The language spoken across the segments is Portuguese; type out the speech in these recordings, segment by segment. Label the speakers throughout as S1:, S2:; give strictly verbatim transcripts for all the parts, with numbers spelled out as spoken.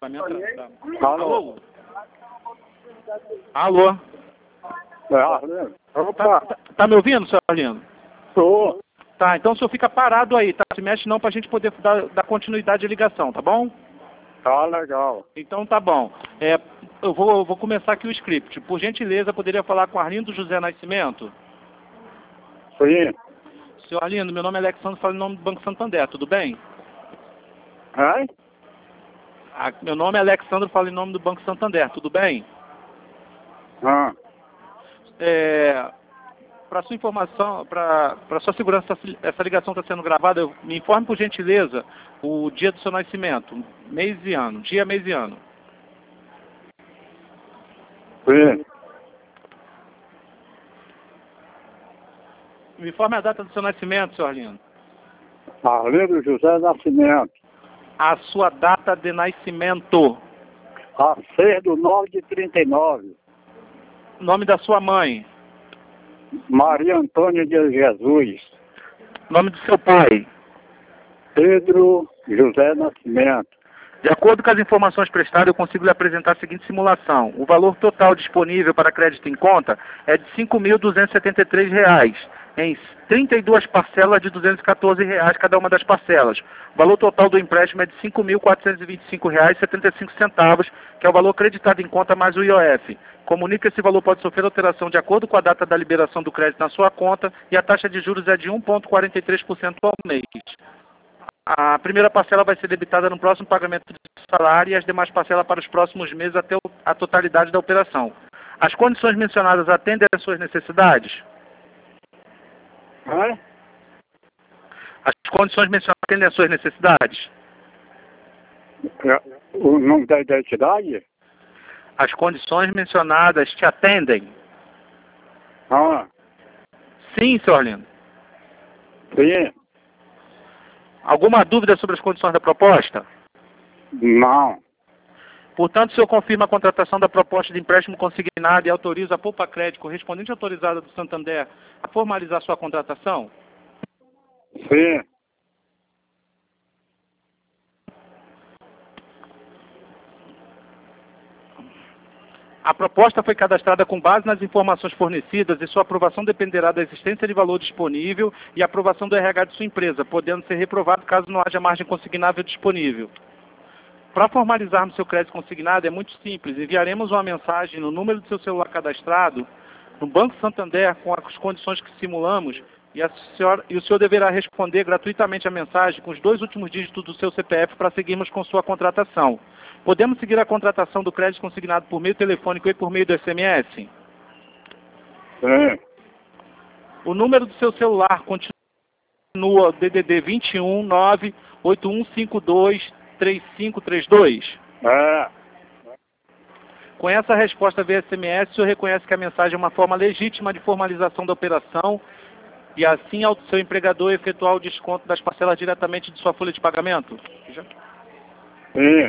S1: Alô? Alô?
S2: É,
S1: Tá, tá, tá me ouvindo, senhor Arlindo?
S2: Estou.
S1: Tá, então o senhor fica parado aí, tá? Se mexe não pra gente poder dar, dar continuidade à ligação, tá bom?
S2: Tá legal.
S1: Então tá bom. É, eu, vou, eu vou começar aqui o script. Por gentileza, poderia falar com Arlindo José Nascimento?
S2: Sim.
S1: Senhor Arlindo, meu nome é Alexandre, falo em nome do Banco Santander, tudo bem?
S2: Hein?
S1: Ah, meu nome é Alexandre, falo em nome do Banco Santander, tudo bem?
S2: Ah,
S1: É, para sua informação, para sua segurança, essa ligação está sendo gravada, eu, me informe por gentileza o dia do seu nascimento, mês e ano, dia, mês e ano.
S2: sim.
S1: Me informe a data do seu nascimento, senhor Arlindo.
S2: Arlindo José Nascimento.
S1: A sua data de nascimento.
S2: A seis do nove de trinta e nove.
S1: Nome da sua mãe.
S2: Maria Antônia de Jesus.
S1: Nome do seu pai.
S2: Pedro José Nascimento.
S1: De acordo com as informações prestadas, eu consigo lhe apresentar a seguinte simulação. O valor total disponível para crédito em conta é de cinco mil duzentos e setenta e três reais, em trinta e duas parcelas de duzentos e quatorze reais cada uma das parcelas. O valor total do empréstimo é de cinco mil quatrocentos e vinte e cinco reais e setenta e cinco centavos, que é o valor acreditado em conta mais o I O F. Comunica que esse valor pode sofrer alteração de acordo com a data da liberação do crédito na sua conta e a taxa de juros é de um vírgula quarenta e três por cento ao mês. A primeira parcela vai ser debitada no próximo pagamento do salário e as demais parcelas para os próximos meses até a totalidade da operação. As condições mencionadas atendem às suas necessidades?
S2: Hein?
S1: As condições mencionadas atendem às suas necessidades?
S2: É, o nome da identidade?
S1: As condições mencionadas te atendem?
S2: Ah,
S1: Sim, senhor Arlindo.
S2: sim.
S1: Alguma dúvida sobre as condições da proposta?
S2: Não.
S1: Portanto, o senhor confirma a contratação da proposta de empréstimo consignado e autoriza a Poupa Crédito, correspondente autorizada do Santander, a formalizar sua contratação?
S2: Sim.
S1: A proposta foi cadastrada com base nas informações fornecidas e sua aprovação dependerá da existência de valor disponível e aprovação do R H de sua empresa, podendo ser reprovado caso não haja margem consignável disponível. Para formalizarmos seu crédito consignado é muito simples. Enviaremos uma mensagem no número do seu celular cadastrado no Banco Santander com as condições que simulamos e, a senhora, e o senhor deverá responder gratuitamente a mensagem com os dois últimos dígitos do seu C P F para seguirmos com sua contratação. Podemos seguir a contratação do crédito consignado por meio telefônico e por meio do S M S?
S2: Sim.
S1: O número do seu celular continua D D D vinte e um, nove oito um cinco dois, três cinco três dois?
S2: É.
S1: Com essa resposta via S M S, o senhor reconhece que a mensagem é uma forma legítima de formalização da operação e assim ao seu empregador efetuar o desconto das parcelas diretamente de sua folha de pagamento?
S2: Sim.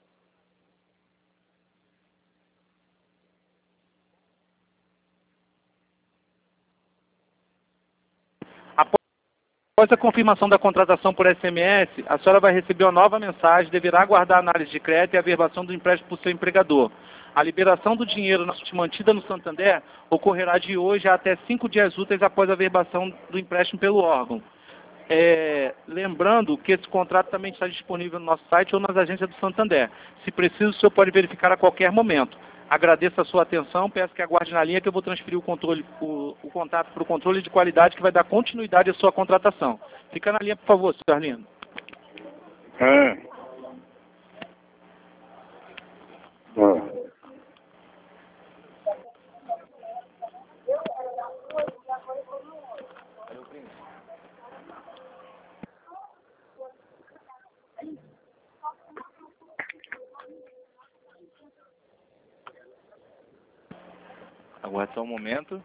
S1: Após a confirmação da contratação por S M S, a senhora vai receber uma nova mensagem, deverá aguardar a análise de crédito e a averbação do empréstimo por seu empregador. A liberação do dinheiro mantida no Santander ocorrerá de hoje a até cinco dias úteis após a averbação do empréstimo pelo órgão. É, lembrando que esse contrato também está disponível no nosso site ou nas agências do Santander. Se preciso, o senhor pode verificar a qualquer momento. Agradeço a sua atenção, peço que aguarde na linha que eu vou transferir o, controle, o, o contato para o controle de qualidade que vai dar continuidade à sua contratação. Fica na linha, por favor, senhor Arlindo.
S2: É. É.
S3: Aguarde só um momento.